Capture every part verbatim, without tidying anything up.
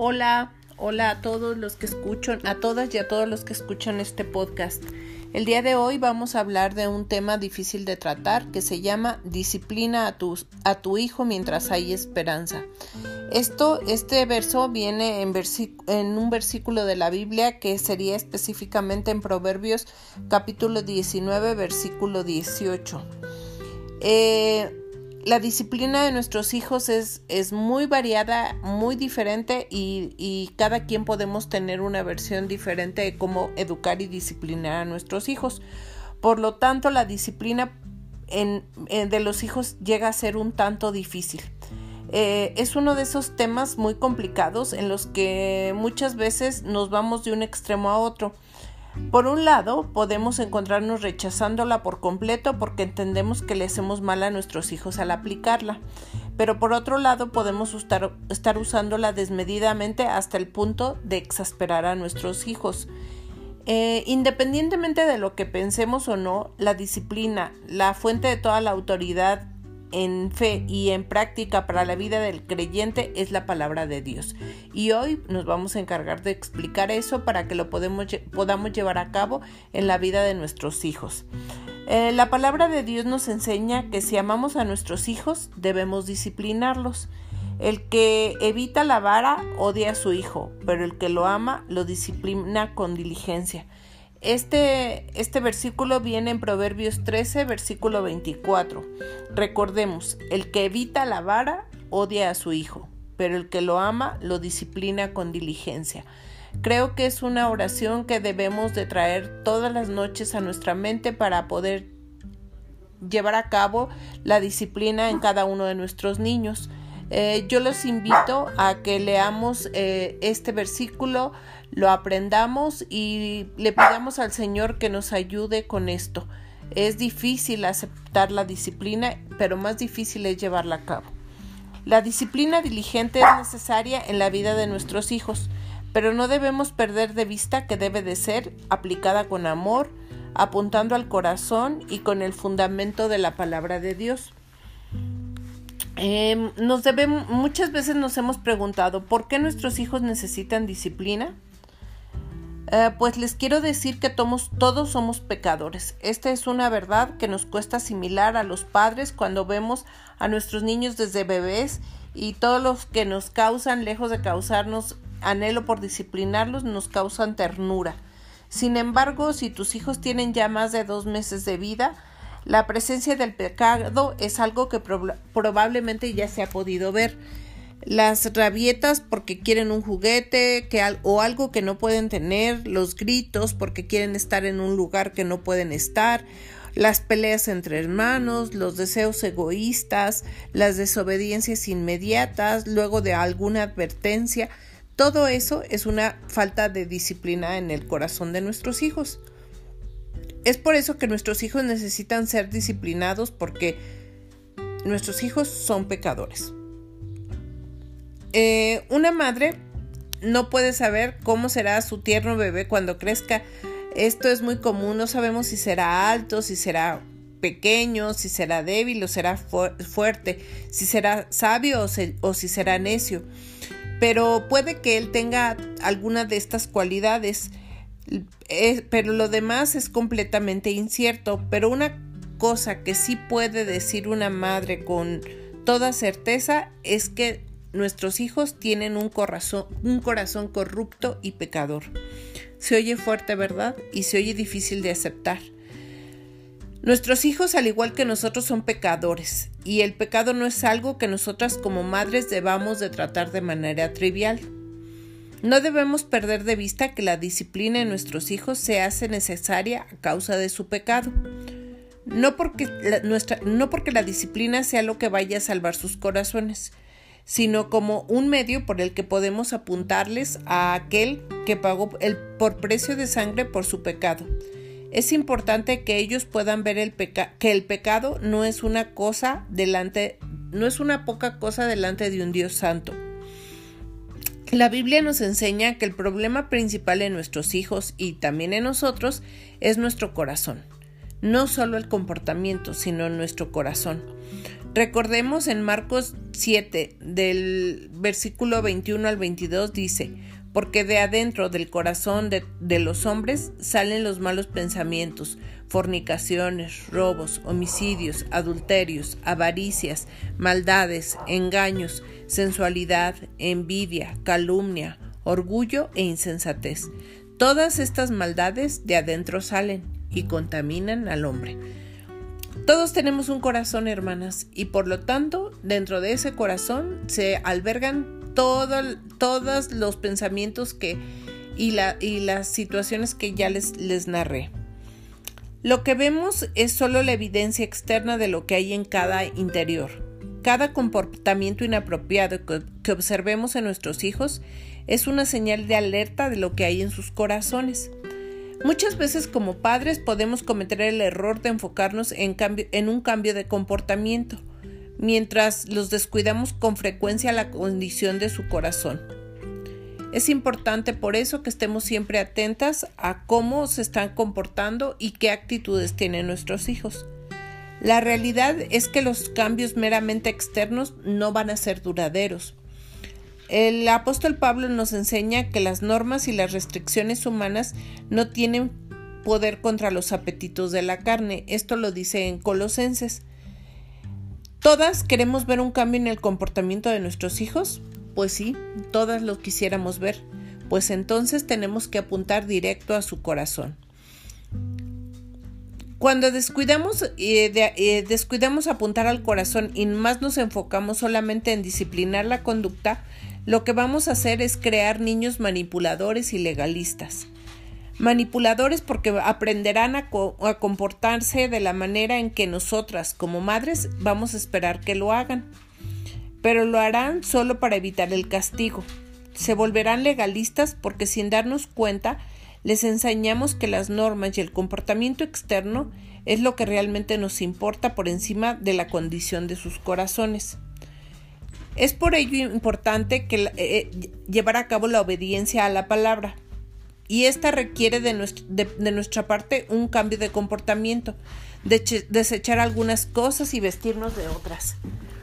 Hola, hola a todos los que escuchan, a todas y a todos los que escuchan este podcast. El día de hoy vamos a hablar de un tema difícil de tratar que se llama disciplina a tu, a tu hijo mientras hay esperanza. Esto, este verso viene en, versi- en un versículo de la Biblia que sería específicamente en Proverbios capítulo diecinueve, versículo dieciocho. Eh, La disciplina de nuestros hijos es, es muy variada, muy diferente y, y cada quien podemos tener una versión diferente de cómo educar y disciplinar a nuestros hijos. Por lo tanto, la disciplina en, en, de los hijos llega a ser un tanto difícil. Eh, es uno de esos temas muy complicados en los que muchas veces nos vamos de un extremo a otro. Por un lado, podemos encontrarnos rechazándola por completo porque entendemos que le hacemos mal a nuestros hijos al aplicarla, pero por otro lado podemos estar, estar usándola desmedidamente hasta el punto de exasperar a nuestros hijos. Eh, independientemente de lo que pensemos o no, la disciplina, la fuente de toda la autoridad en fe y en práctica para la vida del creyente es la palabra de Dios. Y hoy nos vamos a encargar de explicar eso para que lo podemos, podamos llevar a cabo en la vida de nuestros hijos. Eh, la palabra de Dios nos enseña que si amamos a nuestros hijos, debemos disciplinarlos. El que evita la vara odia a su hijo, pero el que lo ama lo disciplina con diligencia. Este, este versículo viene en Proverbios trece, versículo veinticuatro. Recordemos, el que evita la vara odia a su hijo, pero el que lo ama lo disciplina con diligencia. Creo que es una oración que debemos de traer todas las noches a nuestra mente para poder llevar a cabo la disciplina en cada uno de nuestros niños. Eh, yo los invito a que leamos eh, este versículo, lo aprendamos y le pidamos al Señor que nos ayude con esto. Es difícil aceptar la disciplina, pero más difícil es llevarla a cabo. La disciplina diligente es necesaria en la vida de nuestros hijos, pero no debemos perder de vista que debe de ser aplicada con amor, apuntando al corazón y con el fundamento de la palabra de Dios. Eh, nos debemos, muchas veces nos hemos preguntado ¿por qué nuestros hijos necesitan disciplina? Eh, pues les quiero decir que tomos, todos somos pecadores. Esta es una verdad que nos cuesta asimilar a los padres cuando vemos a nuestros niños desde bebés y todos los que nos causan, lejos de causarnos anhelo por disciplinarlos, nos causan ternura. Sin embargo, si tus hijos tienen ya más de dos meses de vida, la presencia del pecado es algo que prob- probablemente ya se ha podido ver. Las rabietas porque quieren un juguete que al- o algo que no pueden tener, los gritos porque quieren estar en un lugar que no pueden estar, las peleas entre hermanos, los deseos egoístas, las desobediencias inmediatas, luego de alguna advertencia. Todo eso es una falta de disciplina en el corazón de nuestros hijos. Es por eso que nuestros hijos necesitan ser disciplinados porque nuestros hijos son pecadores. Eh, una madre no puede saber cómo será su tierno bebé cuando crezca. Esto es muy común, no sabemos si será alto, si será pequeño, si será débil o será fu- fuerte, si será sabio o, se- o si será necio. Pero puede que él tenga alguna de estas cualidades. Eh, pero lo demás es completamente incierto. Pero una cosa que sí puede decir una madre con toda certeza es que nuestros hijos tienen un corazón, un corazón corrupto y pecador. Se oye fuerte, ¿verdad? Y se oye difícil de aceptar. Nuestros hijos, al igual que nosotros, son pecadores, y el pecado no es algo que nosotras como madres debamos de tratar de manera trivial. No debemos perder de vista que la disciplina en nuestros hijos se hace necesaria a causa de su pecado. No porque la, nuestra, no porque la disciplina sea lo que vaya a salvar sus corazones, sino como un medio por el que podemos apuntarles a aquel que pagó el, por precio de sangre por su pecado. Es importante que ellos puedan ver el peca- que el pecado no es una cosa delante, no es una poca cosa delante de un Dios santo. La Biblia nos enseña que el problema principal en nuestros hijos y también en nosotros es nuestro corazón. No solo el comportamiento, sino nuestro corazón. Recordemos en Marcos siete, del versículo veintiuno al veintidós, dice: porque de adentro del corazón de, de los hombres salen los malos pensamientos, fornicaciones, robos, homicidios, adulterios, avaricias, maldades, engaños, sensualidad, envidia, calumnia, orgullo e insensatez. Todas estas maldades de adentro salen y contaminan al hombre. Todos tenemos un corazón, hermanas, y por lo tanto, dentro de ese corazón se albergan todo, todos los pensamientos que, y, la, y las situaciones que ya les, les narré. Lo que vemos es solo la evidencia externa de lo que hay en cada interior. Cada comportamiento inapropiado que, que observemos en nuestros hijos es una señal de alerta de lo que hay en sus corazones. Muchas veces como padres podemos cometer el error de enfocarnos en, cambio, en un cambio de comportamiento, mientras los descuidamos con frecuencia la condición de su corazón. Es importante por eso que estemos siempre atentas a cómo se están comportando y qué actitudes tienen nuestros hijos. La realidad es que los cambios meramente externos no van a ser duraderos. El apóstol Pablo nos enseña que las normas y las restricciones humanas no tienen poder contra los apetitos de la carne. Esto lo dice en Colosenses. ¿Todas queremos ver un cambio en el comportamiento de nuestros hijos? Pues sí, todas lo quisiéramos ver. Pues entonces tenemos que apuntar directo a su corazón. Cuando descuidamos, eh, de, eh, descuidamos apuntar al corazón y más nos enfocamos solamente en disciplinar la conducta, lo que vamos a hacer es crear niños manipuladores y legalistas. Manipuladores porque aprenderán a, co- a comportarse de la manera en que nosotras, como madres, vamos a esperar que lo hagan. Pero lo harán solo para evitar el castigo. Se volverán legalistas porque sin darnos cuenta les enseñamos que las normas y el comportamiento externo es lo que realmente nos importa por encima de la condición de sus corazones. Es por ello importante que, eh, llevar a cabo la obediencia a la palabra, y esta requiere de nuestra, de, de nuestra parte un cambio de comportamiento, de desechar algunas cosas y vestirnos de otras.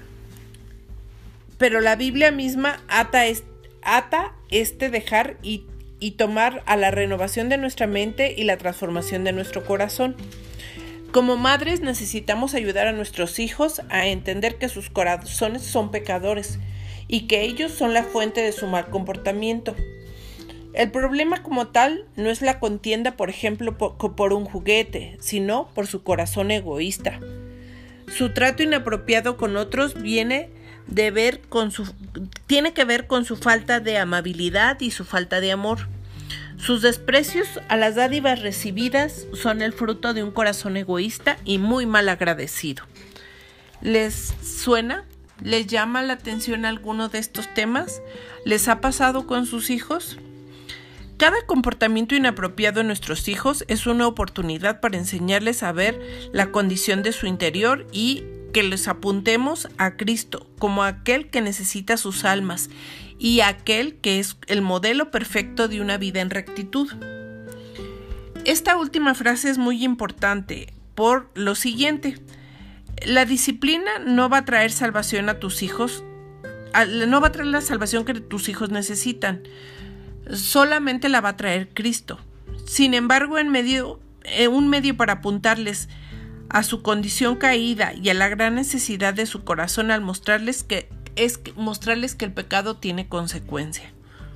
Pero la Biblia misma ata, es, ata este dejar y, y tomar a la renovación de nuestra mente y la transformación de nuestro corazón. Como madres necesitamos ayudar a nuestros hijos a entender que sus corazones son pecadores y que ellos son la fuente de su mal comportamiento. El problema como tal no es la contienda, por ejemplo, por, por un juguete, sino por su corazón egoísta. Su trato inapropiado con otros viene de ver con su, tiene que ver con su falta de amabilidad y su falta de amor. Sus desprecios a las dádivas recibidas son el fruto de un corazón egoísta y muy mal agradecido. ¿Les suena? ¿Les llama la atención alguno de estos temas? ¿Les ha pasado con sus hijos? Cada comportamiento inapropiado en nuestros hijos es una oportunidad para enseñarles a ver la condición de su interior y que les apuntemos a Cristo como aquel que necesita sus almas y aquel que es el modelo perfecto de una vida en rectitud. Esta última frase es muy importante por lo siguiente: la disciplina no va a traer salvación a tus hijos, no va a traer la salvación que tus hijos necesitan, solamente la va a traer Cristo. Sin embargo, en medio, eh, un medio para apuntarles a su condición caída y a la gran necesidad de su corazón al mostrarles que es mostrarles que el pecado tiene consecuencia.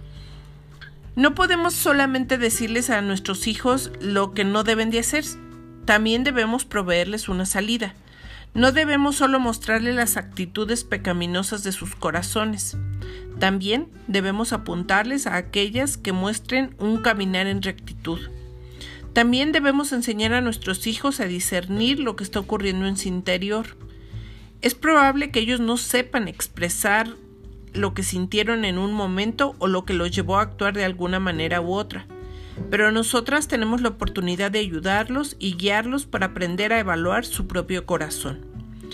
No podemos solamente decirles a nuestros hijos lo que no deben de hacer, también debemos proveerles una salida. No debemos solo mostrarles las actitudes pecaminosas de sus corazones, también debemos apuntarles a aquellas que muestren un caminar en rectitud. También debemos enseñar a nuestros hijos a discernir lo que está ocurriendo en su interior. Es probable que ellos no sepan expresar lo que sintieron en un momento o lo que los llevó a actuar de alguna manera u otra, pero nosotras tenemos la oportunidad de ayudarlos y guiarlos para aprender a evaluar su propio corazón.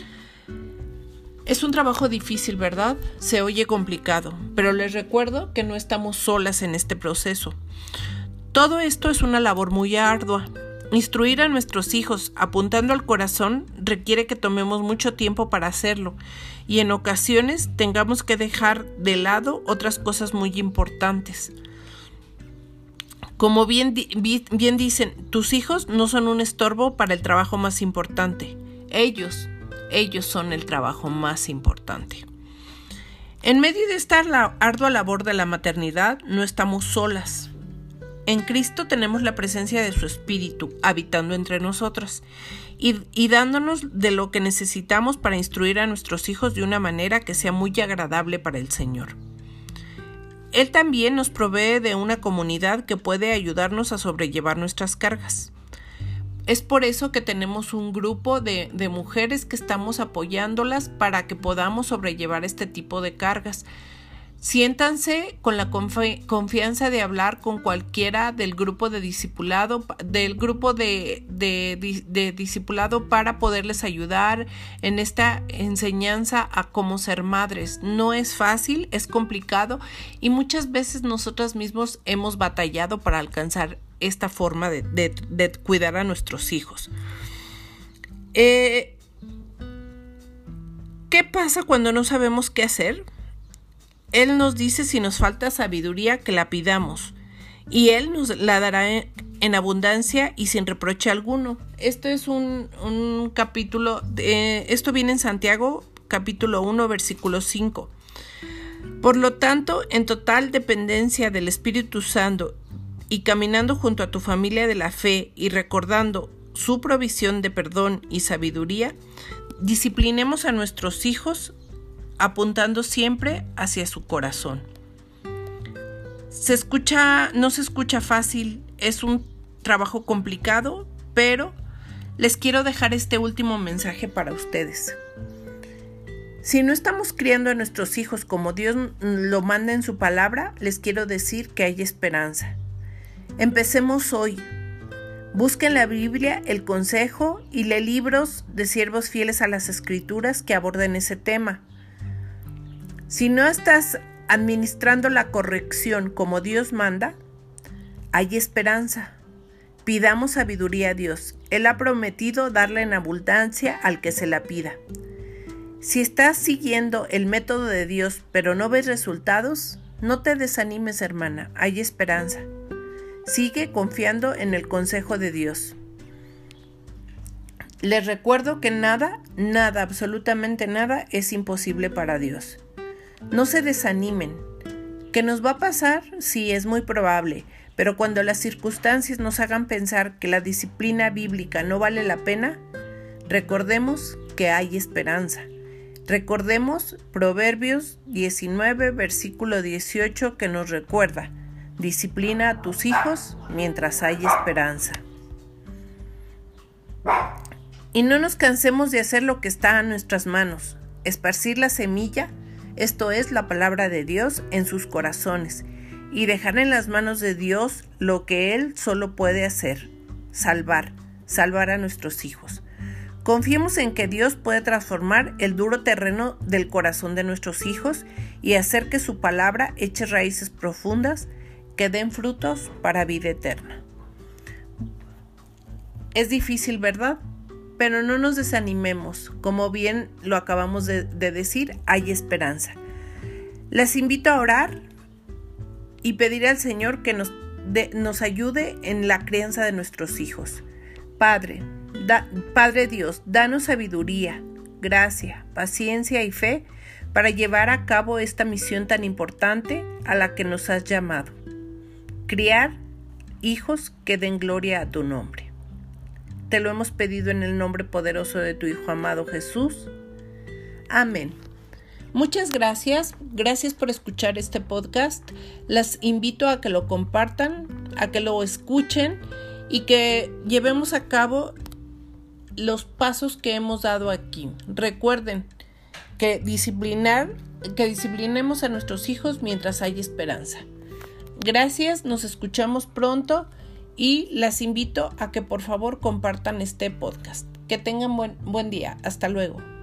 Es un trabajo difícil, ¿verdad? Se oye complicado, pero les recuerdo que no estamos solas en este proceso. Todo esto es una labor muy ardua Instruir a nuestros hijos apuntando al corazón requiere que tomemos mucho tiempo para hacerlo y en ocasiones tengamos que dejar de lado otras cosas muy importantes. Como bien, bien dicen, tus hijos no son un estorbo para el trabajo más importante. Ellos, ellos son el trabajo más importante. En medio de esta ardua labor de la maternidad, no estamos solas. En Cristo tenemos la presencia de su Espíritu habitando entre nosotras y, y dándonos de lo que necesitamos para instruir a nuestros hijos de una manera que sea muy agradable para el Señor. Él también nos provee de una comunidad que puede ayudarnos a sobrellevar nuestras cargas. Es por eso que tenemos un grupo de, de mujeres que estamos apoyándolas para que podamos sobrellevar este tipo de cargas. Siéntanse con la confi- confianza de hablar con cualquiera del grupo de discipulado, del grupo de, de, de, de discipulado para poderles ayudar en esta enseñanza a cómo ser madres. No es fácil, es complicado y muchas veces nosotras mismos hemos batallado para alcanzar esta forma de, de, de cuidar a nuestros hijos. Eh, ¿Qué pasa cuando no sabemos qué hacer? Él nos dice si nos falta sabiduría que la pidamos y Él nos la dará en, en abundancia y sin reproche alguno. Esto es un, un capítulo, de, esto viene en Santiago capítulo uno versículo cinco. Por lo tanto, en total dependencia del Espíritu Santo y caminando junto a tu familia de la fe y recordando su provisión de perdón y sabiduría, disciplinemos a nuestros hijos apuntando siempre hacia su corazón. Se escucha, no se escucha fácil, es un trabajo complicado, pero les quiero dejar este último mensaje para ustedes. Si no estamos criando a nuestros hijos como Dios lo manda en su palabra, les quiero decir que hay esperanza. Empecemos hoy. Busquen la Biblia, el consejo y lee libros de siervos fieles a las Escrituras que aborden ese tema. Si no estás administrando la corrección como Dios manda, hay esperanza. Pidamos sabiduría a Dios. Él ha prometido darla en abundancia al que se la pida. Si estás siguiendo el método de Dios pero no ves resultados, no te desanimes, hermana. Hay esperanza. Sigue confiando en el consejo de Dios. Les recuerdo que nada, nada, absolutamente nada es imposible para Dios. No se desanimen. ¿Qué nos va a pasar? Sí, es muy probable, pero cuando las circunstancias nos hagan pensar que la disciplina bíblica no vale la pena, recordemos que hay esperanza. Recordemos Proverbios diecinueve, versículo dieciocho, que nos recuerda: disciplina a tus hijos mientras hay esperanza. Y no nos cansemos de hacer lo que está a nuestras manos, esparcir la semilla, esto es la palabra de Dios, en sus corazones, y dejar en las manos de Dios lo que Él solo puede hacer: salvar, salvar a nuestros hijos. Confiemos en que Dios puede transformar el duro terreno del corazón de nuestros hijos y hacer que su palabra eche raíces profundas que den frutos para vida eterna. Es difícil, ¿verdad? Pero no nos desanimemos, como bien lo acabamos de, de decir, hay esperanza. Les invito a orar y pedir al Señor que nos, de, nos ayude en la crianza de nuestros hijos. Padre, da, Padre Dios, danos sabiduría, gracia, paciencia y fe para llevar a cabo esta misión tan importante a la que nos has llamado: criar hijos que den gloria a tu nombre. Te lo hemos pedido en el nombre poderoso de tu Hijo amado Jesús. Amén. Muchas gracias. Gracias por escuchar este podcast. Las invito a que lo compartan, a que lo escuchen y que llevemos a cabo los pasos que hemos dado aquí. Recuerden que disciplinar, que disciplinemos a nuestros hijos mientras hay esperanza. Gracias, nos escuchamos pronto. Y las invito a que por favor compartan este podcast. Que tengan buen, buen día. Hasta luego.